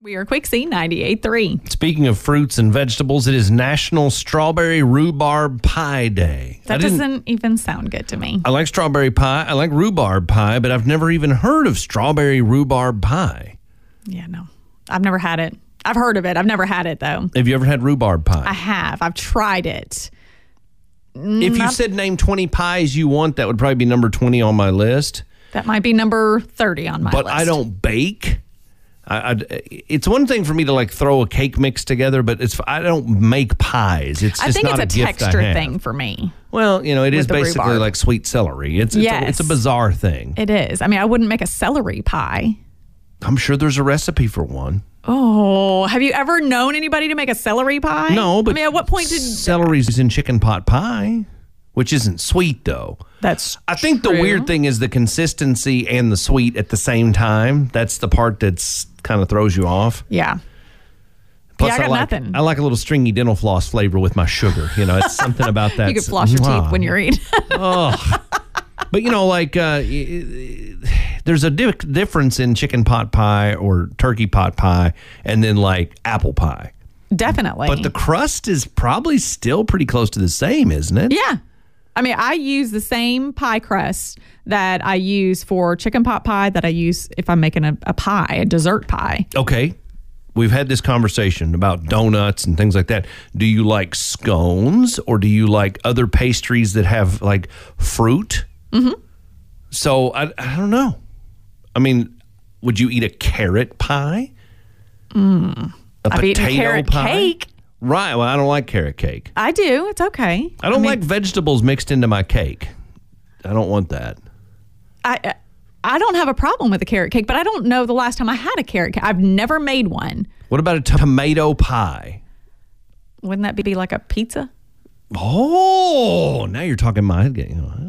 We are Quixie 98.3. Speaking of fruits and vegetables, it is National Strawberry Rhubarb Pie Day. That doesn't even sound good to me. I like strawberry pie. I like rhubarb pie, but I've never even heard of strawberry rhubarb pie. Yeah, no. I've never had it. I've heard of it. I've never had it, though. Have you ever had rhubarb pie? I have. I've tried it. If you said name 20 pies you want, that would probably be number 20 on my list. That might be number 30 on my list. But I don't bake. It's one thing for me to like throw a cake mix together, but I don't make pies. It's just not a gift I have. I think it's a texture thing for me. Well, it is basically rhubarb. like sweet celery. It's a bizarre thing. It is. I mean, I wouldn't make a celery pie. I'm sure there's a recipe for one. Oh, have you ever known anybody to make a celery pie? No, but at what point did celery's in chicken pot pie, which isn't sweet though. I think true. The weird thing is the consistency and the sweet at the same time. That's the part that's kind of throws you off. Yeah. Plus, I got nothing. I like a little stringy dental floss flavor with my sugar. It's something about that. You can floss your teeth when you're eating. Oh. But, there's a difference in chicken pot pie or turkey pot pie and then like apple pie. Definitely. But the crust is probably still pretty close to the same, isn't it? Yeah. I mean, I use the same pie crust that I use for chicken pot pie that I use if I'm making a pie, a dessert pie. Okay. We've had this conversation about donuts and things like that. Do you like scones or do you like other pastries that have like fruit? Mm-hmm. So I don't know. I mean, would you eat a carrot pie? I've eaten carrot cake. Right. Well, I don't like carrot cake. I do. It's okay. I don't like vegetables mixed into my cake. I don't want that. I don't have a problem with a carrot cake, but I don't know the last time I had a carrot cake. I've never made one. What about a tomato pie? Wouldn't that be like a pizza? Oh, now you're talking my game.